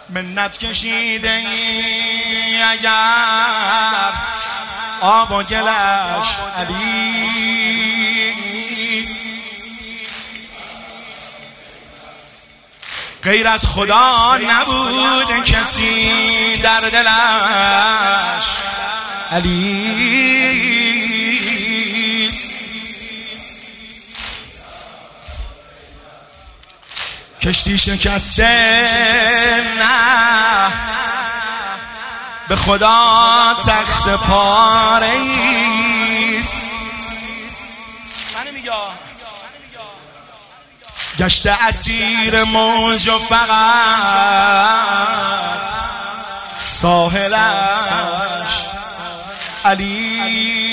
منت کشیده ای اگر آب و گلش علی، غیر از خدا نبود کسی در دلش علی. کشتی شکسته نه، به خدا تخت پاره است. گشته اسیر موج و فقط ساحلش علی.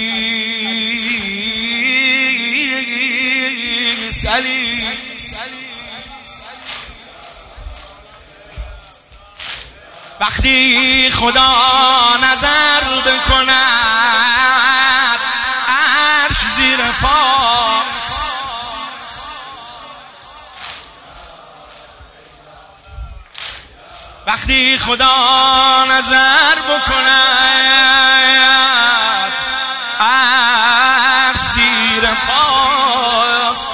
وقتی خدا نظر بکند عرش زیر پاست، وقتی خدا نظر بکند عرش زیر پاست،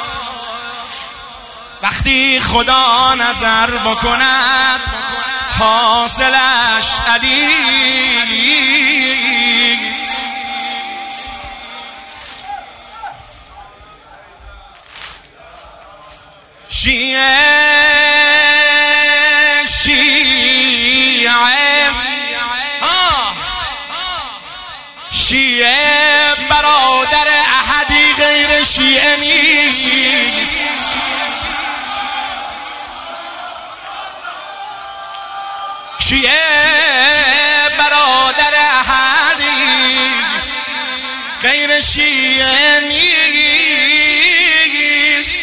وقتی خدا نظر بکند حاصلش علی. شیعه برادر احدی غیر شیعه نیست. شیعه برادر احدی غیر شیعه نیست.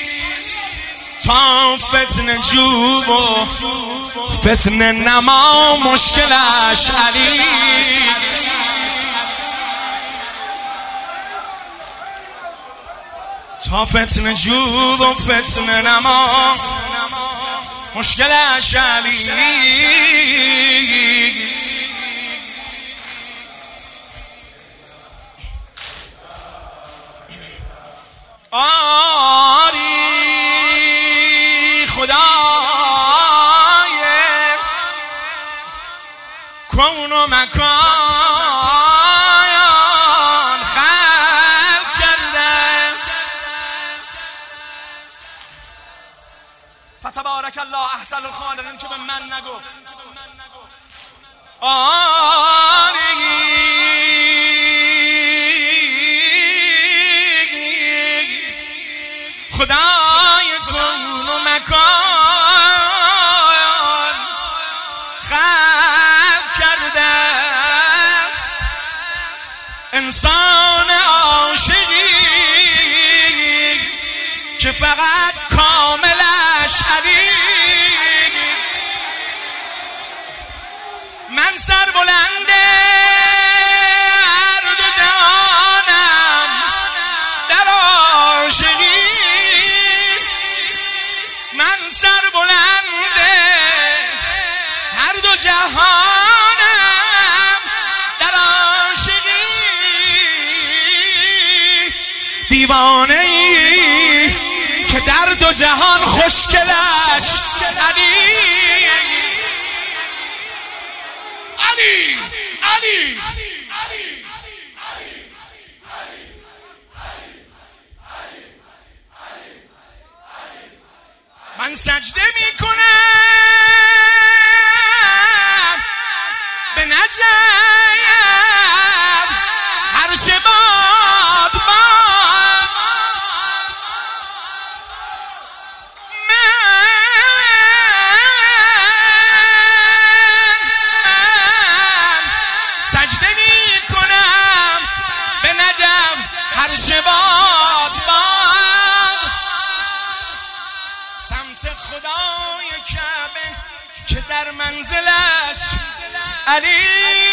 تا فتنه جوب و فتنه نما مشکلش علی. تا فتنه جوب و فتنه نما مشکلش علی. آری خدای کون و مکان خلق کرده است. فتبارک الله احسن الخالقین که به من نگفت. خدای کون و مکان خلق کرده است. انسان عاشقی که فقط کاملش علی. من سر بلنده هر دو جهانم در عاشقی. من سر بلنده هر دو جهانم در عاشقی. دیوانه ای که در دو جهان خوشگلش علی. علی علی من سجده می کنم به نجف هر شباد باد. من سجده می کنم به نجف هر شباد باد. سمت خدای کعبه که در منزلش علی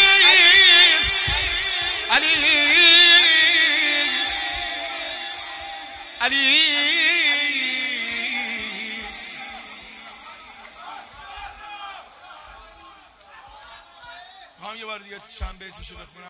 علی علی میخوام یه بار دیگه چند بیتشو بخونم.